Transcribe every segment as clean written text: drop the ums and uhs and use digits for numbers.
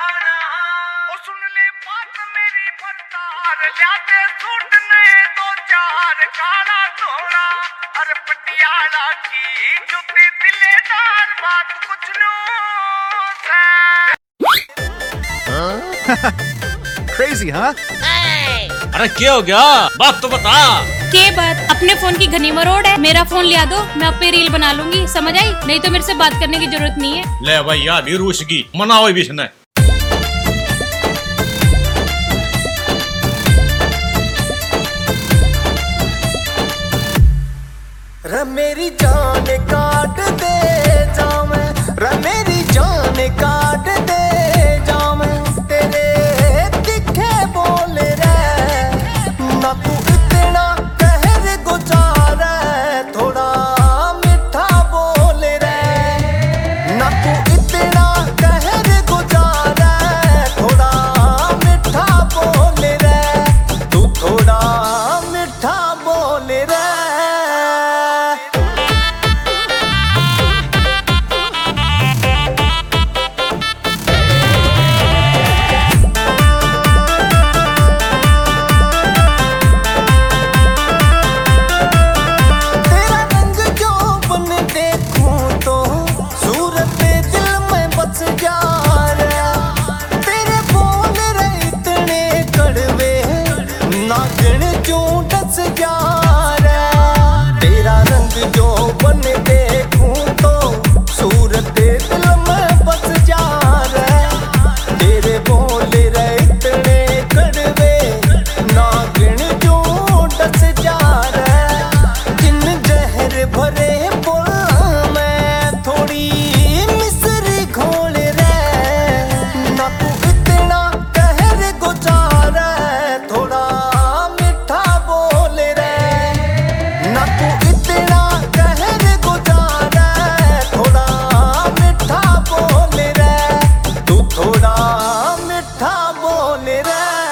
सुन ले बात मेरी फरदार, लियाते सूट नए दो चार, काला धोला अरे पटियाला की जुती दिलेदार, बात कुछ नो Crazy, huh? अरे क्या हो गया, बात तो बता। के बात? अपने फोन की घनी मरोड़ है, मेरा फोन लिया दो, मैं अपने रील बना लूंगी, समझ आई? नहीं तो मेरे से बात करने की जरूरत नहीं है। ले भाई यार, भी रूस की मनाओ भी इसने। रे मेरी जान काट दे जावे, रे मेरी जान काट दे जावे, तेरे दिखे बोल रे ना, तू इतना कहर गुजार थोड़ा मीठा बोल रे ना, तू इतना कहर गुजार थोड़ा मीठा बोल रे, तू थोड़ा मीठा बोल रे। तेरा रंग जो बन देखूं तो सूरत दिल में बस जा रे, तेरे बोल रे इतने कड़वे ना गिन जो डस जा रे, जिन जहर भरे बोल में थोड़ी मिसरी घोल रे ना, तू इतना कहर गुजार थोड़ा मीठा बोल रे ना, तू इतना कहर गुजार थोड़ा मीठा बोल रे, तू थोड़ा मीठा बोल रे।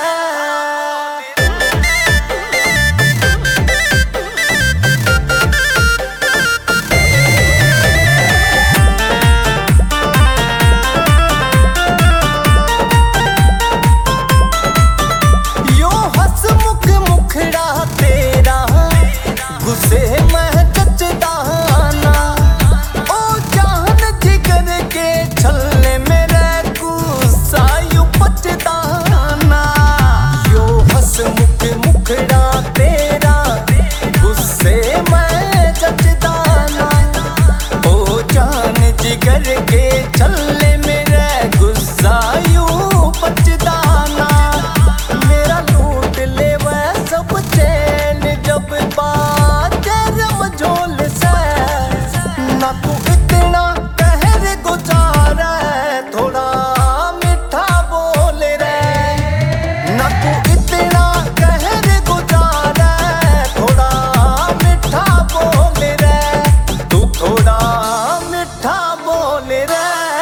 यो हंसमुख मुखड़ा तेरा गुस्से में जचदाना, ओ जान जिगर के छल्ले मेरे गुस्सा यू पचदाना, यो हंसमुख मुखड़ा तेरा गुस्से में जचदाना, ओ जान जिगर के छल्ले मेरे गुस्सा यू पचदाना, मेरा लूट ले वह सब चैन जब बाजे रमझोल से ना, तू इतना कहर गुजार थोड़ा मीठा बोल रे ना, तू इतना कहर गुजार थोड़ा मीठा बोल रे, तू थोड़ा मीठा बोल रे।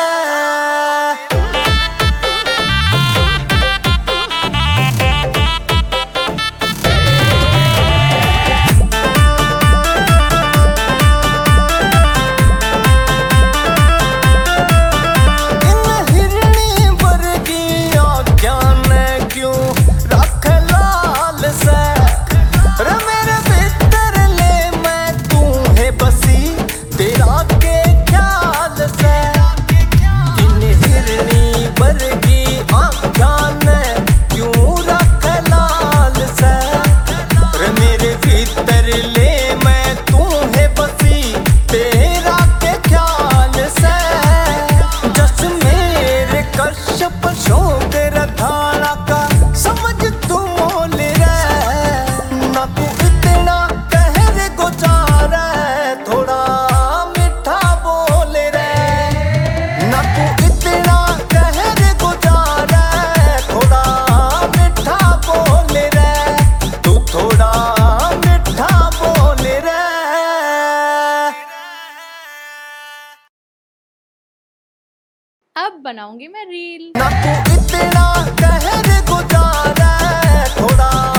इन हिरनी वर्गी आँखों ने क्यों रख लाल से, रे मेरे भीतर ले मैं तू है बसी तेरा के ख्याल से, इन हिरनी वर्गी आँखों ने क्यों रख लाल से, रे मेरे भीतर ले मैं तू है बसी तेरा के ख्याल से, जस मेरे कश्यप शोक रधारा का समझ तू मोल रे ना, तू इतना कहर गुजार थोड़ा मीठा बोल रे ना, तू इतना कहर गुजार थोड़ा मीठा बोल रे, तू थोड़ा मीठा बोल रे। अब बनाऊंगी मैं रील। ना तू इतना कहर गुजार थोड़ा